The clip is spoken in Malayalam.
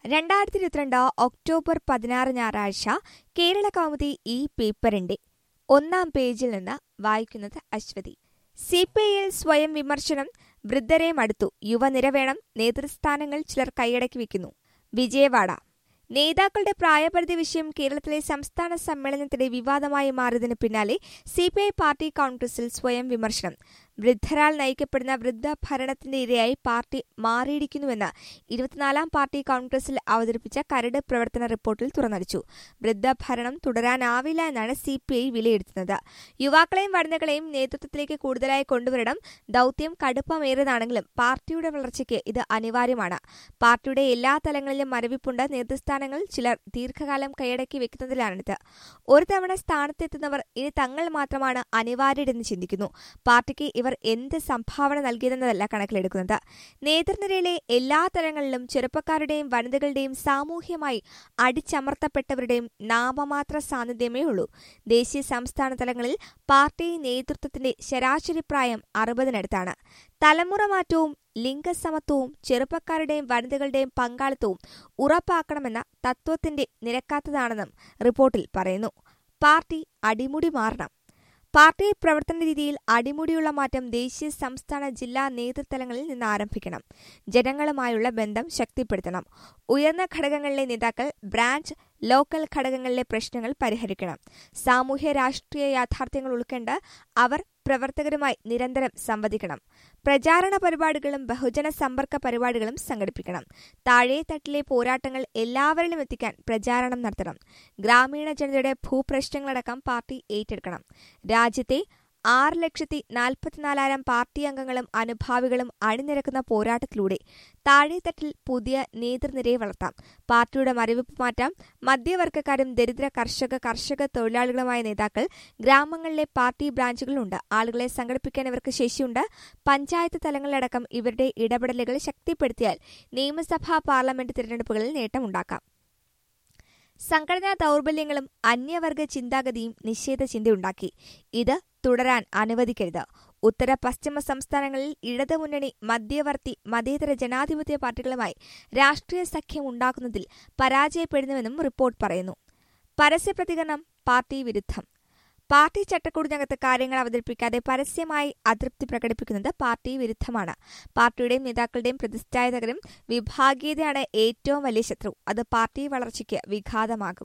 2022 ഒക്ടോബർ 16 ഞായറാഴ്ച കേരള കൗമുദി ഈ പേപ്പറിന്റെ ഒന്നാം പേജിൽ നിന്ന് വായിക്കുന്നത് അശ്വതി. സിപിഐയിൽ സ്വയം വിമർശനം, വൃദ്ധരെ മടുത്തു, യുവനിര വേണം, നേതൃസ്ഥാനങ്ങൾ ചിലർ കൈയടക്കി വയ്ക്കുന്നു. വിജയവാഡ. നേതാക്കളുടെ പ്രായപരിധി വിഷയം കേരളത്തിലെ സംസ്ഥാന സമ്മേളനത്തിലെ വിവാദമായി മാറിയതിനു പിന്നാലെ സിപിഐ പാർട്ടി കോൺഗ്രസിൽ സ്വയം വിമർശനം. വൃദ്ധരാൽ നയിക്കപ്പെടുന്ന വൃദ്ധഭരണത്തിന്റെ ഇരയായി പാർട്ടി മാറിയിരിക്കുന്നുവെന്ന് 24-ാം പാർട്ടി കോൺഗ്രസിൽ അവതരിപ്പിച്ച കരട് പ്രവർത്തന റിപ്പോർട്ടിൽ തുറന്നടിച്ചു. വൃദ്ധഭരണം തുടരാനാവില്ല എന്നാണ് സിപിഐ വിലയിരുത്തുന്നത്. യുവാക്കളെയും വനിതകളെയും നേതൃത്വത്തിലേക്ക് കൂടുതലായി കൊണ്ടുവരണം. ദൌത്യം കടുപ്പമേറിയതാണെങ്കിലും പാർട്ടിയുടെ വളർച്ചയ്ക്ക് ഇത് അനിവാര്യമാണ്. പാർട്ടിയുടെ എല്ലാ തലങ്ങളിലും മരവിപ്പുണ്ട്. നേതൃസ്ഥാനങ്ങൾ ചിലർ ദീർഘകാലം കൈയടക്കി വെക്കുന്നതിലാണിത്. ഒരു തവണ സ്ഥാനത്തെത്തുന്നവർ ഇനി തങ്ങൾ മാത്രമാണ് അനിവാര്യരെന്ന് ചിന്തിക്കുന്നു. പാർട്ടിക്ക് ഇവർ എന്ത് സംഭാവന നൽകിയതെന്നതല്ല കണക്കിലെടുക്കുന്നത്. നേതൃനിരയിലെ എല്ലാ തലങ്ങളിലും ചെറുപ്പക്കാരുടെയും വനിതകളുടെയും സാമൂഹ്യമായി അടിച്ചമർത്തപ്പെട്ടവരുടെയും നാമമാത്ര സാന്നിധ്യമേ ഉള്ളൂ. ദേശീയ സംസ്ഥാന തലങ്ങളിൽ പാർട്ടി നേതൃത്വത്തിന്റെ ശരാശരി പ്രായം 60-നടുത്താണ്. തലമുറ മാറ്റവും ലിംഗസമത്വവും ചെറുപ്പക്കാരുടെയും വനിതകളുടെയും പങ്കാളിത്തവും ഉറപ്പാക്കണമെന്ന തത്വത്തിന്റെ നിരക്കാത്തതാണെന്നും റിപ്പോർട്ടിൽ പറയുന്നു. പാർട്ടി അടിമുടി മാറണം. പാർട്ടി പ്രവർത്തന രീതിയിൽ അടിമുടിയുള്ള മാറ്റം ദേശീയ, സംസ്ഥാന, ജില്ലാ നേതൃതലങ്ങളിൽ നിന്ന് ആരംഭിക്കണം. ജനങ്ങളുമായുള്ള ബന്ധം ശക്തിപ്പെടുത്തണം. ഉയർന്ന ഘടകങ്ങളിലെ നേതാക്കൾ ബ്രാഞ്ച്, ലോക്കൽ ഘടകങ്ങളിലെ പ്രശ്നങ്ങൾ പരിഹരിക്കണം. സാമൂഹ്യ രാഷ്ട്രീയ യാഥാർത്ഥ്യങ്ങൾ ഉൾക്കൊണ്ട് അവർ പ്രവർത്തകരുമായി നിരന്തരം സംവദിക്കണം. പ്രചാരണ പരിപാടികളും ബഹുജന സമ്പർക്ക പരിപാടികളും സംഘടിപ്പിക്കണം. താഴെത്തട്ടിലെ പോരാട്ടങ്ങൾ എല്ലാവരിലും എത്തിക്കാൻ പ്രചാരണം നടത്തണം. ഗ്രാമീണ ജനതയുടെ ഭൂപ്രശ്നങ്ങളടക്കം പാർട്ടി ഏറ്റെടുക്കണം. രാജ്യത്തെ 6,44,000 പാർട്ടി അംഗങ്ങളും അനുഭാവികളും അണിനിരക്കുന്ന പോരാട്ടത്തിലൂടെ താഴെത്തട്ടിൽ പുതിയ നേതൃനിരയെ വളർത്താം. പാർട്ടിയുടെ മരവിപ്പ് മാറ്റാം. മധ്യവർഗക്കാരും ദരിദ്ര കർഷക തൊഴിലാളികളുമായ നേതാക്കൾ ഗ്രാമങ്ങളിലെ പാർട്ടി ബ്രാഞ്ചുകളുണ്ട്. ആളുകളെ സംഘടിപ്പിക്കാൻ ഇവർക്ക് ശേഷിയുണ്ട്. പഞ്ചായത്ത് തലങ്ങളിലടക്കം ഇവരുടെ ഇടപെടലുകൾ ശക്തിപ്പെടുത്തിയാൽ നിയമസഭാ, പാർലമെന്റ് തിരഞ്ഞെടുപ്പുകളിൽ നേട്ടമുണ്ടാക്കാം. സംഘടനാ ദൗർബല്യങ്ങളും അന്യവർഗ ചിന്താഗതിയും നിഷേധ ചിന്തയുണ്ടാക്കി. ഇത് തുടരാൻ അനുവദിക്കരുത്. ഉത്തര പശ്ചിമ സംസ്ഥാനങ്ങളിൽ ഇടതുമുന്നണി, മധ്യവർത്തി, മതേതര ജനാധിപത്യ പാർട്ടികളുമായി രാഷ്ട്രീയ സഖ്യം ഉണ്ടാക്കുന്നതിൽ പരാജയപ്പെടുന്നുവെന്നും റിപ്പോർട്ട് പറയുന്നു. പരസ്യപ്രതികരണം പാർട്ടി വിരുദ്ധം. പാർട്ടി ചട്ടക്കൂടിനകത്ത് കാര്യങ്ങൾ അവതരിപ്പിക്കാതെ പരസ്യമായി അതൃപ്തി പ്രകടിപ്പിക്കുന്നത് പാർട്ടി വിരുദ്ധമാണ്. പാർട്ടിയുടെയും നേതാക്കളുടെയും പ്രതിഷ്ഠായതകരും വിഭാഗീയതയാണ് ഏറ്റവും വലിയ ശത്രു. അത് പാർട്ടി വളർച്ചയ്ക്ക് വിഘാതമാകും.